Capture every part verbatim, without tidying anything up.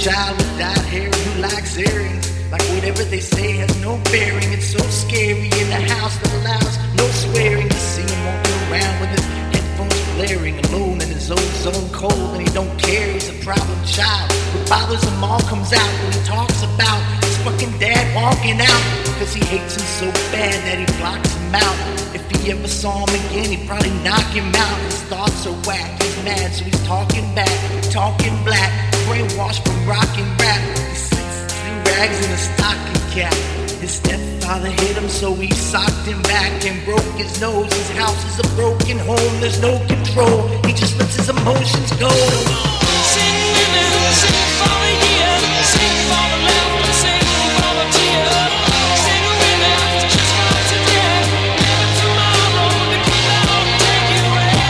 child with dyed hair who likes earrings. Like whatever they say has no bearing. It's so scary in the house that allows no swearing. To see him walking around with his headphones blaring, alone in his own zone, cold, and he don't care. He's a problem child. What bothers him all comes out when he talks about his fucking dad walking out. Cause he hates him so bad that he blocks him out. If he ever saw him again, he'd probably knock him out. His thoughts are whack, he's mad, so he's talking back, talking black, brainwashed from rock and rap. He sits three rags in a stocking cap. His stepfather hit him, so he socked him back and broke his nose. His house is a broken home, there's no control. He just lets his emotions go. Sing women, sing for a year, sing for the love, and sing for the tear. Sing women, just for today, never tomorrow, the kid will take you away.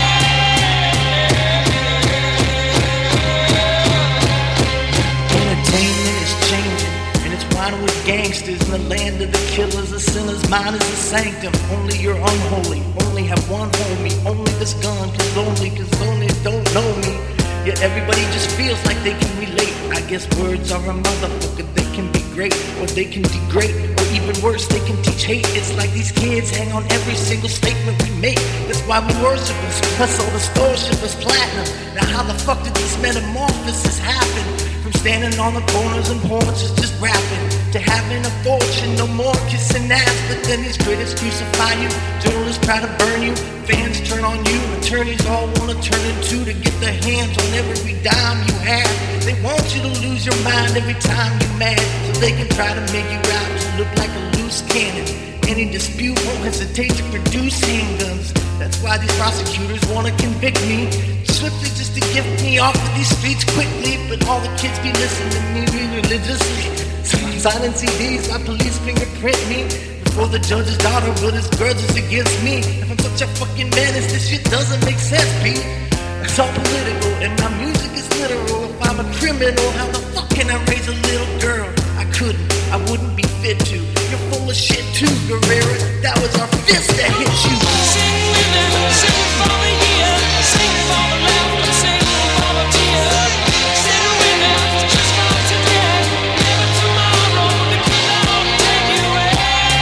Entertainment is changing, and it's wine with gangsters in the land of the killers. The sinner's mind is a sanctum. Only you're unholy, only have one homie, only this gun, cause lonely, cause lonely don't know me. Yet everybody just feels like they can relate. I guess words are a motherfucker. They can be great, or they can degrade, or even worse, they can teach hate. It's like these kids hang on every single statement we make. That's why we worship us, plus all the storeship is platinum. Now how the fuck did this metamorphosis happen? From standing on the corners and porches just rapping, to having a fortune, no more kissing ass. But then these critics crucify you, journalists try to burn you, fans turn on you, attorneys all wanna turn into to get their hands on every dime you have. They want you to lose your mind every time you're mad, so they can try to make you out to look like a loose cannon. Any dispute won't hesitate to produce handguns. That's why these prosecutors wanna convict me swiftly, just to get me off of these streets quickly. But all the kids be listening to me real religiously. So I'm signing C Ds, my police fingerprint me before the judge's daughter, but his grudge is against me. If I'm such a fucking menace, this shit doesn't make sense, Pete. It's all political, and my music is literal. If I'm a criminal, how the fuck can I raise a little girl? I couldn't, I wouldn't be fit to. You're full of shit too, Guerrera. That was our fist that hit you. Sing women, sing for a year, sing for the love, and sing for the tear. Sing women, just for today, never tomorrow, the kid will take you away.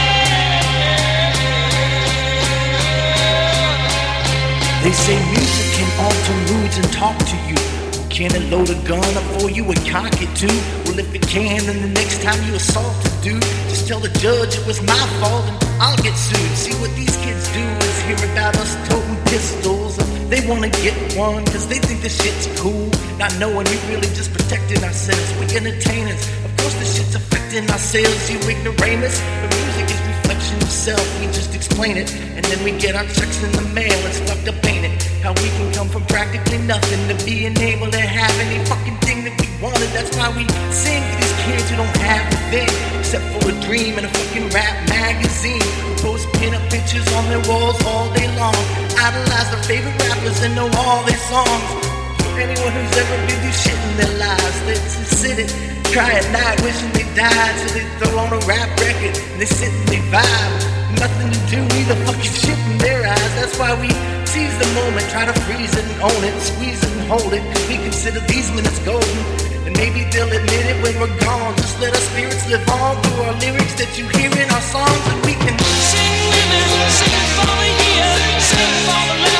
They say music can alter moods and talk to you. Well, can it load a gun up for you and cock it too? Well, if it can, then the next time you assault a dude, just tell the judge it was my fault and I'll get sued. See, what these kids do is hear about us toting pistols. They wanna get one cause they think this shit's cool, not knowing we really just protecting ourselves. We entertainers, of course this shit's affecting ourselves. You ignoramus, but music is reflection of self. We just explain it, and then we get our checks in the mail. It's fucked up, ain't it? How we can come from practically nothing to being able to have any fucking thing that we wanted. That's why we sing for these kids who don't have a thing except for a dream and a fucking rap magazine. We post pin-up pictures on their walls all day long, idolize their favorite rappers and know all their songs. For anyone who's ever been through shit in their lives, they just sit it, cry at night wishing they died. So they throw on a rap record and they sit and they vibe. Nothing to do, either fucking shit in their eyes. That's why we seize the moment, try to freeze it and own it, squeeze it and hold it, cause we consider these minutes golden. And maybe they'll admit it when we're gone. Just let our spirits live on through our lyrics that you hear in our songs, and we can sing women, sing for a year, sing for the love.